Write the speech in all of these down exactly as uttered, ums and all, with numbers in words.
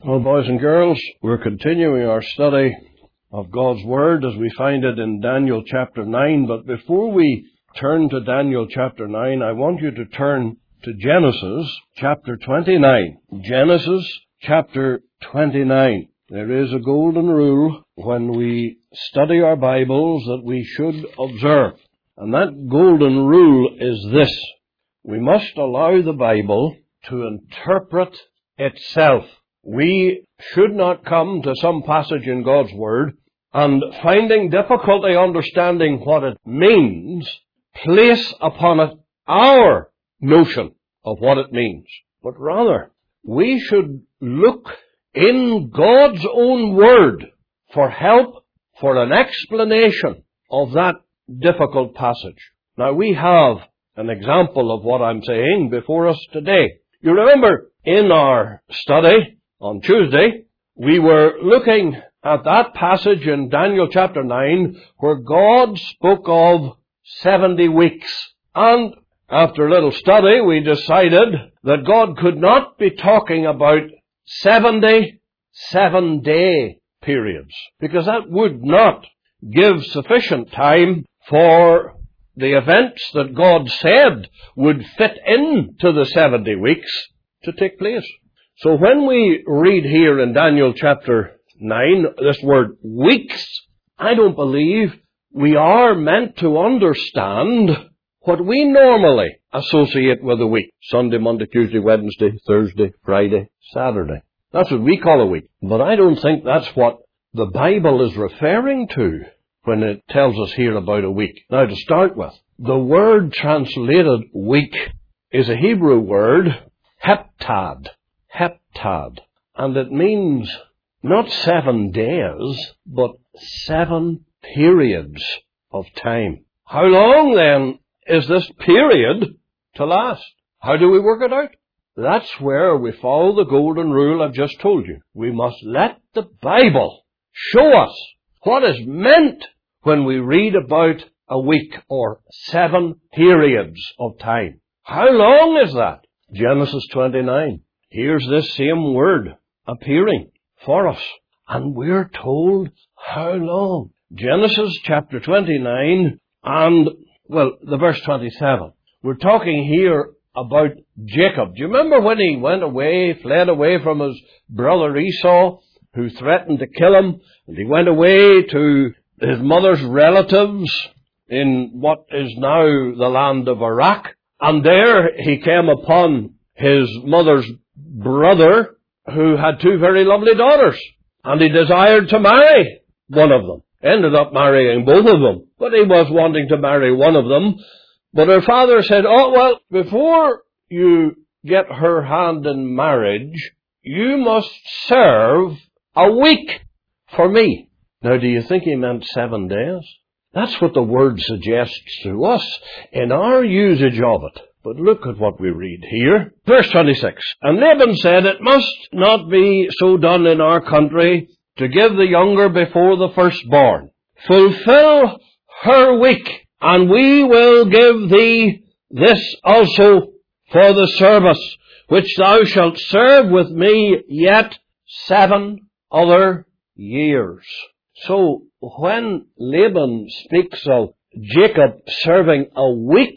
Well, boys and girls, we're continuing our study of God's Word as we find it in Daniel chapter nine. But before we turn to Daniel chapter nine, I want you to turn to Genesis chapter twenty-nine. Genesis chapter twenty-nine. There is a golden rule when we study our Bibles that we should observe. And that golden rule is this: we must allow the Bible to interpret itself. We should not come to some passage in God's Word and, finding difficulty understanding what it means, place upon it our notion of what it means. But rather, we should look in God's own Word for help, for an explanation of that difficult passage. Now, we have an example of what I'm saying before us today. You remember, in our study on Tuesday, we were looking at that passage in Daniel chapter nine where God spoke of seventy weeks. And after a little study, we decided that God could not be talking about seventy seven-day periods, because that would not give sufficient time for the events that God said would fit into the seventy weeks to take place. So when we read here in Daniel chapter nine, this word weeks, I don't believe we are meant to understand what we normally associate with a week. Sunday, Monday, Tuesday, Wednesday, Thursday, Friday, Saturday. That's what we call a week. But I don't think that's what the Bible is referring to when it tells us here about a week. Now, to start with, the word translated week is a Hebrew word, heptad. Heptad. And it means not seven days, but seven periods of time. How long, then, is this period to last? How do we work it out? That's where we follow the golden rule I've just told you. We must let the Bible show us what is meant when we read about a week or seven periods of time. How long is that? Genesis twenty-nine. Here's this same word appearing for us. And we're told how long. Genesis chapter twenty-nine and, well, the verse twenty-seven. We're talking here about Jacob. Do you remember when he went away, fled away from his brother Esau, who threatened to kill him? And he went away to his mother's relatives in what is now the land of Iraq. And there he came upon his mother's brother, who had two very lovely daughters. And he desired to marry one of them. Ended up marrying both of them. But he was wanting to marry one of them. But her father said, oh, well, before you get her hand in marriage, you must serve a week for me. Now, do you think he meant seven days? That's what the word suggests to us in our usage of it. But look at what we read here. Verse twenty-six. And Laban said, it must not be so done in our country to give the younger before the firstborn. Fulfill her week, and we will give thee this also for the service, which thou shalt serve with me yet seven other years. So, when Laban speaks of Jacob serving a week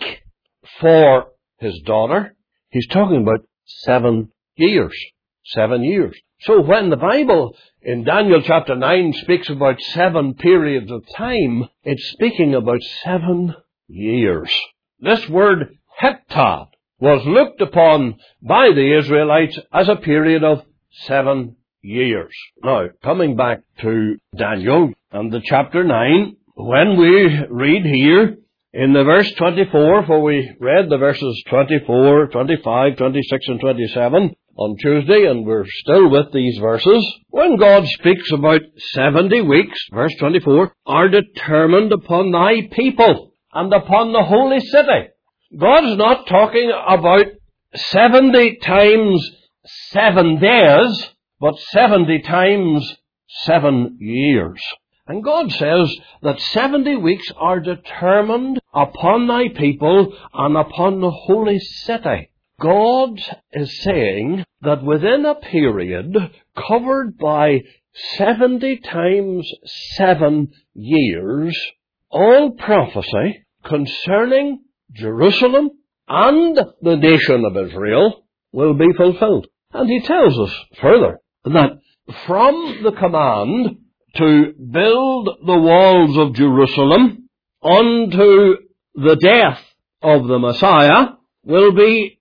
for his daughter, he's talking about seven years. Seven years. So when the Bible in Daniel chapter nine speaks about seven periods of time, it's speaking about seven years. This word heptad was looked upon by the Israelites as a period of seven years. Now, coming back to Daniel and the chapter nine, when we read here in the verse twenty-four, for we read the verses twenty-four, twenty-five, twenty-six, and twenty-seven on Tuesday, and we're still with these verses. When God speaks about seventy weeks, verse twenty-four, are determined upon thy people and upon the holy city. God's not talking about seventy times seven days, but seventy times seven years. And God says that seventy weeks are determined upon thy people and upon the holy city. God is saying that within a period, covered by seventy times seven years, all prophecy concerning Jerusalem and the nation of Israel will be fulfilled. And he tells us further that from the command to build the walls of Jerusalem unto the death of the Messiah will be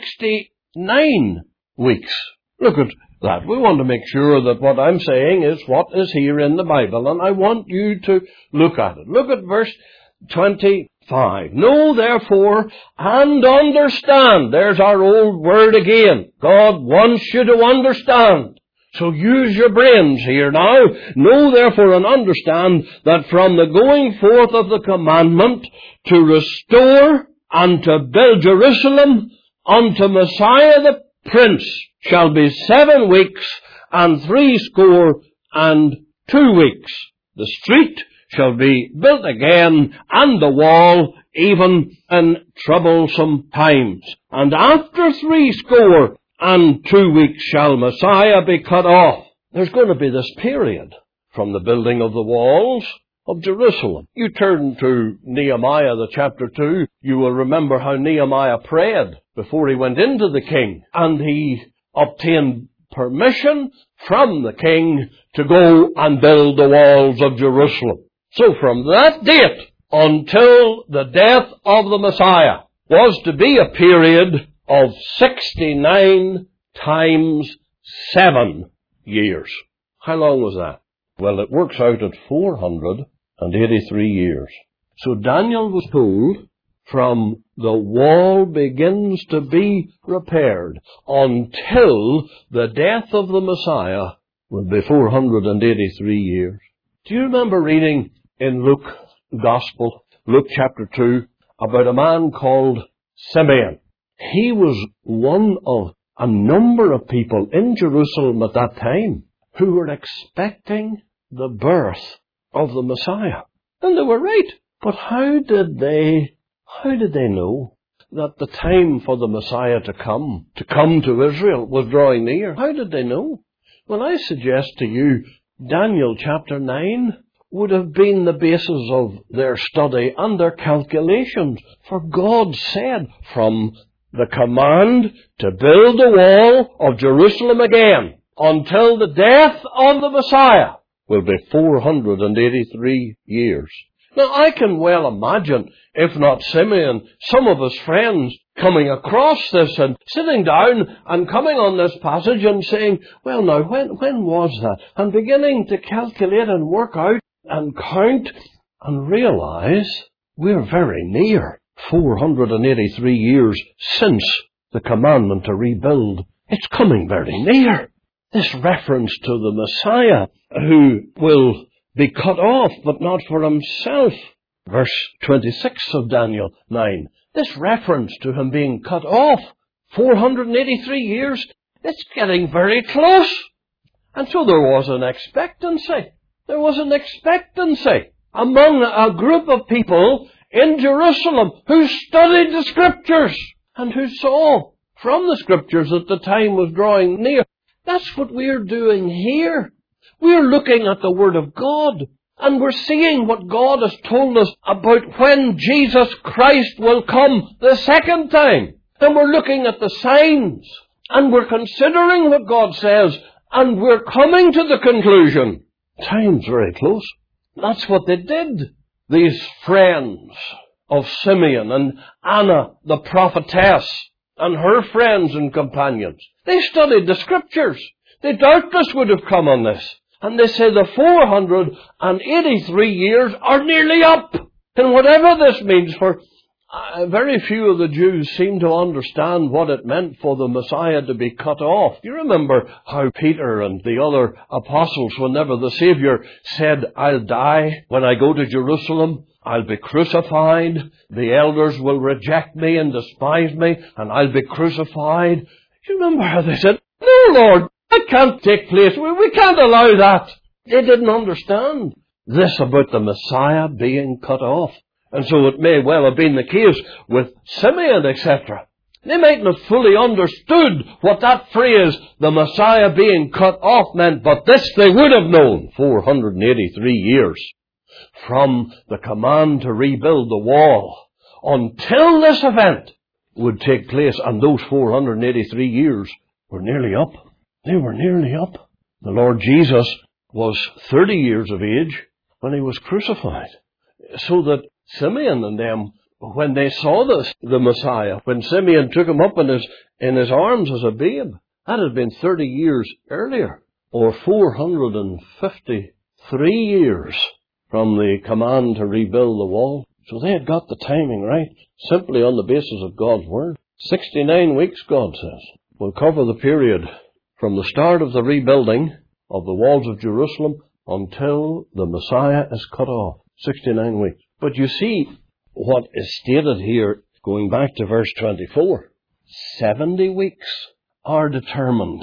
sixty-nine weeks. Look at that. We want to make sure that what I'm saying is what is here in the Bible, and I want you to look at it. Look at verse twenty-five. Know therefore and understand. There's our old word again. God wants you to understand. So use your brains here now. Know therefore and understand that from the going forth of the commandment to restore and to build Jerusalem unto Messiah the Prince shall be seven weeks and three score and two weeks. The street shall be built again, and the wall even in troublesome times. And after three score and two weeks shall Messiah be cut off. There's going to be this period from the building of the walls of Jerusalem. You turn to Nehemiah, the chapter two, you will remember how Nehemiah prayed before he went into the king, and he obtained permission from the king to go and build the walls of Jerusalem. So from that date until the death of the Messiah was to be a period of sixty-nine times seven years. How long was that? Well, it works out at four hundred eighty-three years. So Daniel was told from the wall begins to be repaired until the death of the Messiah will be four hundred eighty-three years. Do you remember reading in Luke's Gospel, Luke chapter two, about a man called Simeon? He was one of a number of people in Jerusalem at that time who were expecting the birth of the Messiah. And they were right. But how did they, how did they know that the time for the Messiah to come, to come to Israel, was drawing near? How did they know? Well, I suggest to you, Daniel chapter nine would have been the basis of their study and their calculations. For God said, from the command to build the wall of Jerusalem again until the death of the Messiah will be four hundred eighty-three years. Now, I can well imagine, if not Simeon, some of his friends coming across this and sitting down and coming on this passage and saying, well, now, when, when was that? And beginning to calculate and work out and count and realize we're very near four hundred eighty-three years since the commandment to rebuild. It's coming very near. This reference to the Messiah who will be cut off, but not for himself. Verse twenty-six of Daniel nine. This reference to him being cut off, four hundred eighty-three years, it's getting very close. And so there was an expectancy. There was an expectancy among a group of people in Jerusalem who studied the Scriptures and who saw from the Scriptures that the time was drawing near. That's what we're doing here. We're looking at the Word of God, and we're seeing what God has told us about when Jesus Christ will come the second time. And we're looking at the signs, and we're considering what God says, and we're coming to the conclusion, time's very close. That's what they did. These friends of Simeon and Anna, the prophetess, and her friends and companions, they studied the Scriptures. They doubtless would have come on this. And they say the four hundred eighty-three years are nearly up. And whatever this means, for uh, very few of the Jews seem to understand what it meant for the Messiah to be cut off. You remember how Peter and the other apostles, whenever the Savior said, I'll die when I go to Jerusalem, I'll be crucified, the elders will reject me and despise me, and I'll be crucified. You remember how they said, no, Lord, that can't take place. We, we can't allow that. They didn't understand this about the Messiah being cut off. And so it may well have been the case with Simeon, et cetera. They mightn't have fully understood what that phrase, the Messiah being cut off, meant, but this they would have known. four hundred eighty-three years from the command to rebuild the wall until this event would take place, and those four hundred eighty-three years were nearly up. They were nearly up. The Lord Jesus was thirty years of age when he was crucified, so that Simeon and them, when they saw this, the Messiah, when Simeon took him up in his, in his arms as a babe, that had been thirty years earlier, or four hundred fifty-three years from the command to rebuild the wall. So they had got the timing right, simply on the basis of God's word. sixty-nine weeks, God says, will cover the period from the start of the rebuilding of the walls of Jerusalem until the Messiah is cut off. sixty-nine weeks. But you see what is stated here, going back to verse twenty-four. seventy weeks are determined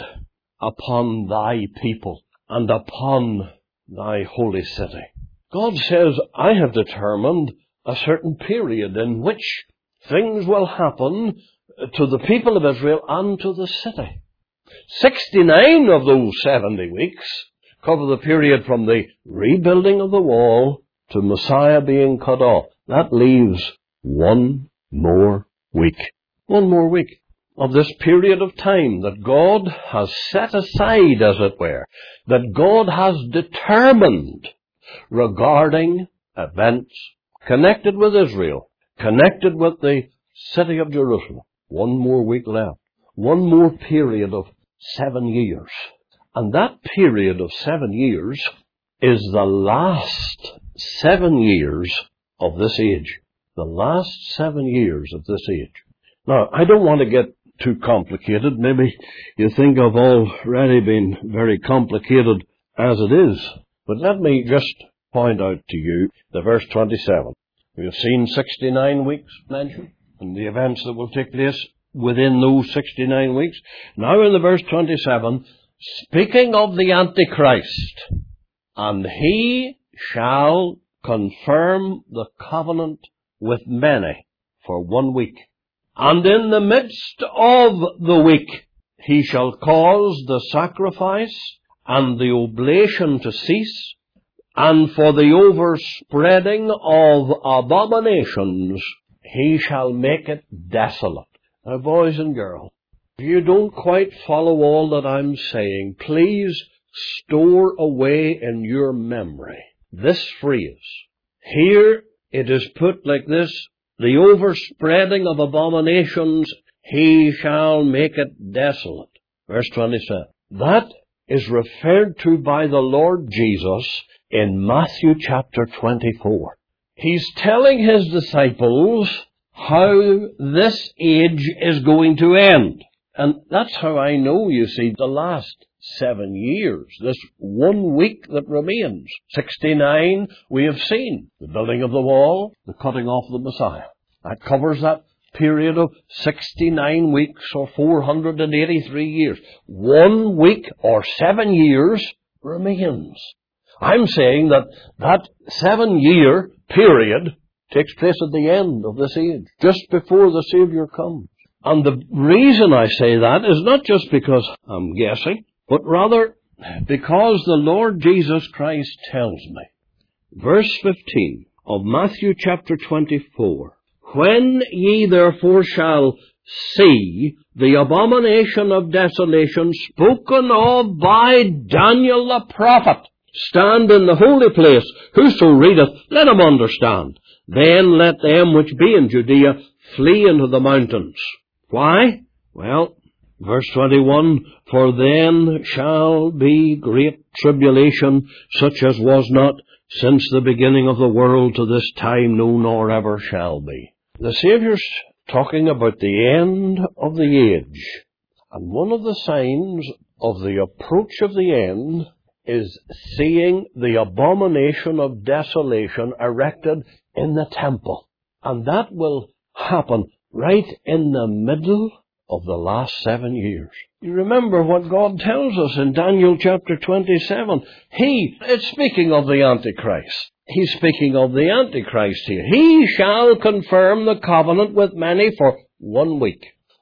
upon thy people and upon thy holy city. God says, I have determined a certain period in which things will happen to the people of Israel and to the city. sixty-nine of those seventy weeks cover the period from the rebuilding of the wall to Messiah being cut off. That leaves one more week. One more week of this period of time that God has set aside, as it were, that God has determined regarding events connected with Israel, connected with the city of Jerusalem. One more week left. One more period of seven years. And that period of seven years is the last seven years of this age. The last seven years of this age. Now, I don't want to get too complicated. Maybe you think I've already been very complicated as it is. But let me just point out to you the verse twenty-seven. We have seen sixty-nine weeks mentioned, and the events that will take place within those sixty-nine weeks. Now in the verse twenty-seven, speaking of the Antichrist, and he shall confirm the covenant with many for one week. And in the midst of the week he shall cause the sacrifice and the oblation to cease, and for the overspreading of abominations he shall make it desolate. Now, boys and girls, if you don't quite follow all that I'm saying, please store away in your memory this phrase. Here it is put like this: the overspreading of abominations, he shall make it desolate. Verse twenty-seven. That is referred to by the Lord Jesus in Matthew chapter twenty-four. He's telling his disciples how this age is going to end. And that's how I know, you see, the last seven years, this one week that remains. sixty-nine we have seen. The building of the wall, the cutting off of the Messiah. That covers that period of sixty-nine weeks or four hundred eighty-three years. One week or seven years remains. I'm saying that that seven-year period takes place at the end of this age, just before the Savior comes. And the reason I say that is not just because I'm guessing, but rather because the Lord Jesus Christ tells me. Verse fifteen of Matthew chapter twenty-four. When ye therefore shall see the abomination of desolation spoken of by Daniel the prophet stand in the holy place, whoso readeth, let him understand. Then let them which be in Judea flee into the mountains. Why? Well, verse twenty-one, for then shall be great tribulation, such as was not since the beginning of the world to this time, no, nor ever shall be. The Saviour's talking about the end of the age. And one of the signs of the approach of the end is seeing the abomination of desolation erected in the temple. And that will happen right in the middle of the last seven years. You remember what God tells us in Daniel chapter twenty-seven. He, it's speaking of the Antichrist. He's speaking of the Antichrist here. He shall confirm the covenant with many for one week.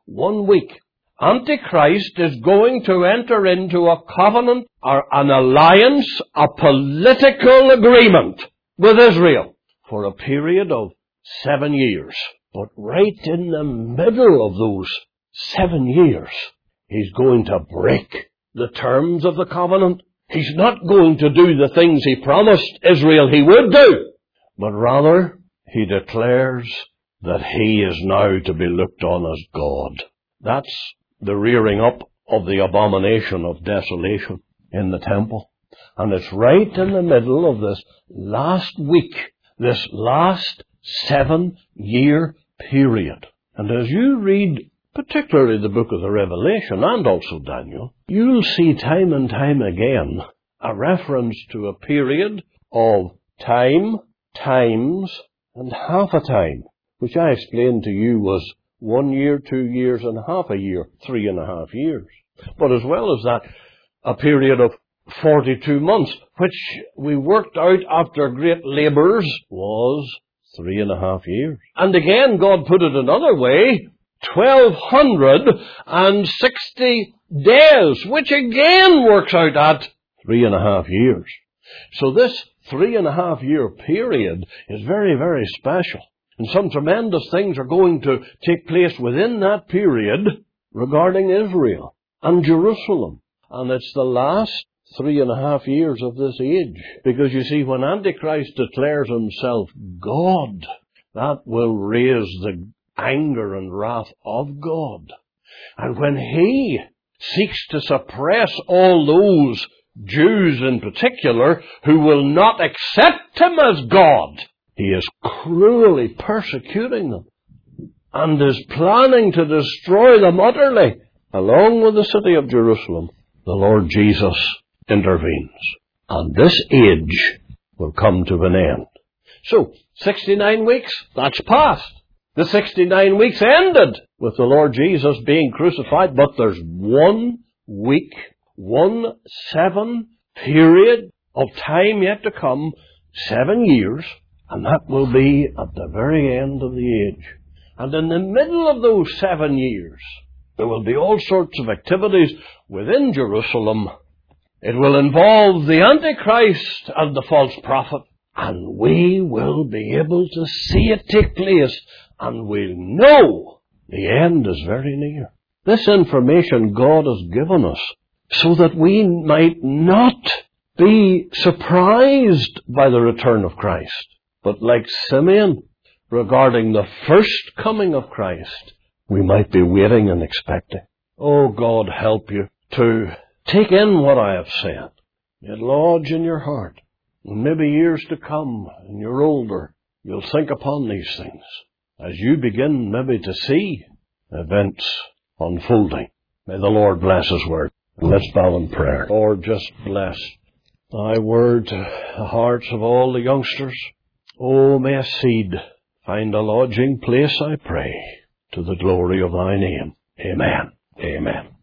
one week, Antichrist is going to enter into a covenant or an alliance, a political agreement with Israel for a period of seven years. But right in the middle of those seven years, he's going to break the terms of the covenant. He's not going to do the things he promised Israel he would do, but rather he declares that he is now to be looked on as God. That's the rearing up of the abomination of desolation in the temple. And it's right in the middle of this last week, this last seven-year period. And as you read particularly the book of the Revelation and also Daniel, you'll see time and time again a reference to a period of time, times, and half a time, which I explained to you was one year, two years, and half a year, three and a half years. But as well as that, a period of forty-two months, which we worked out after great labours was three and a half years. And again, God put it another way, twelve sixty days, which again works out at three and a half years. So this three and a half year period is very, very special. And some tremendous things are going to take place within that period regarding Israel and Jerusalem. And it's the last three and a half years of this age. Because you see, when Antichrist declares himself God, that will raise the anger and wrath of God. And when he seeks to suppress all those Jews in particular who will not accept him as God, he is cruelly persecuting them and is planning to destroy them utterly. Along with the city of Jerusalem, the Lord Jesus intervenes. And this age will come to an end. So, sixty-nine weeks, that's past. The sixty-nine weeks ended with the Lord Jesus being crucified, but there's one week, one seven period of time yet to come, seven years, and that will be at the very end of the age. And in the middle of those seven years, there will be all sorts of activities within Jerusalem. It will involve the Antichrist and the false prophet, and we will be able to see it take place, and we'll know the end is very near. This information God has given us so that we might not be surprised by the return of Christ, but like Simeon, regarding the first coming of Christ, we might be waiting and expecting. Oh, God, help you to take in what I have said. It lodge in your heart. And maybe years to come, and you're older, you'll think upon these things as you begin maybe to see events unfolding. May the Lord bless His word. And let's bow in prayer. Lord, just bless Thy word to the hearts of all the youngsters. Oh, may a seed find a lodging place, I pray, to the glory of Thy name. Amen. Amen.